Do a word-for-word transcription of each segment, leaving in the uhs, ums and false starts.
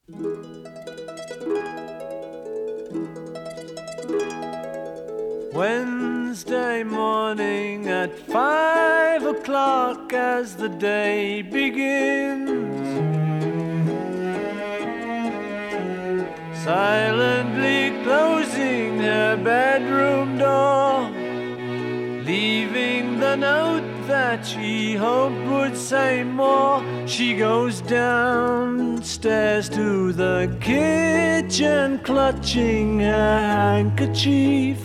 Wednesday morning at five o'clock as the day begins, silently closing her bedroom door, leaving the note that she hoped would say more. She goes downstairs to the kitchen, clutching her handkerchief,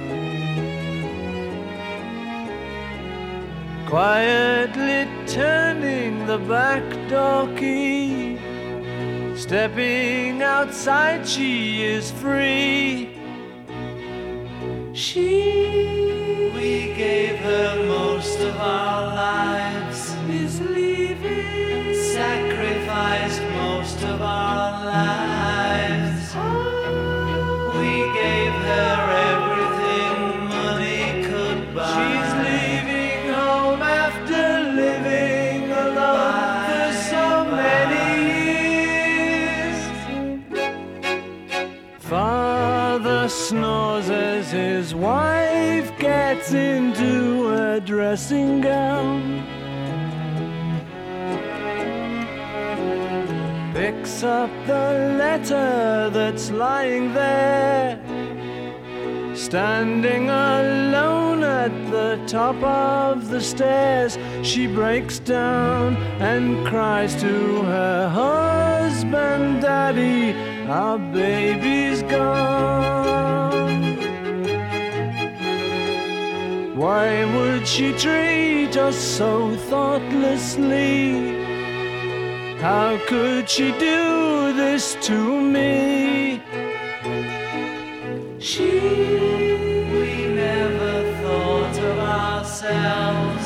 quietly turning the back door key. Stepping outside, she is free. She, we gave her most of our lives, is leaving, sacrificed most of our lives. We gave her everything money could buy. She's leaving home after living alone for so many years. Father snores as his wife gets into her dressing gown, picks up the letter that's lying there. Standing alone at the top of the stairs, she breaks down and cries to her husband, "Daddy, our baby's gone." Why would she treat us so thoughtlessly? How could she do this to me? She, we never thought of ourselves,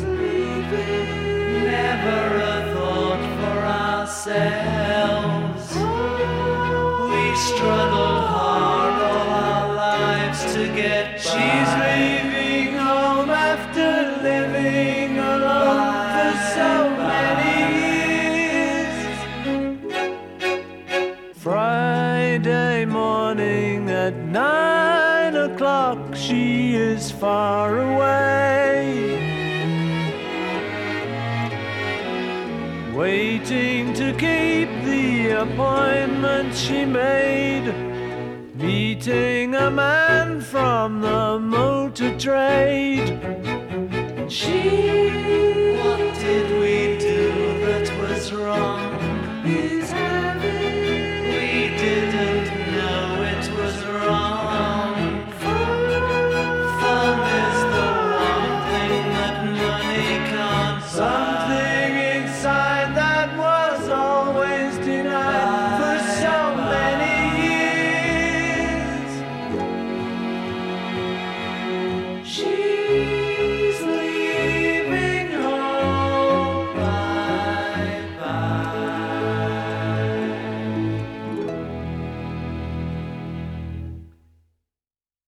never a thought for ourselves. We struggled hard all our lives to get by. She's leaving home after living alone for so many years. Friday morning at nine o'clock, she is far away, waiting to keep the appointment she made, meeting a man from the motor trade. She, what did we do that was wrong? His hand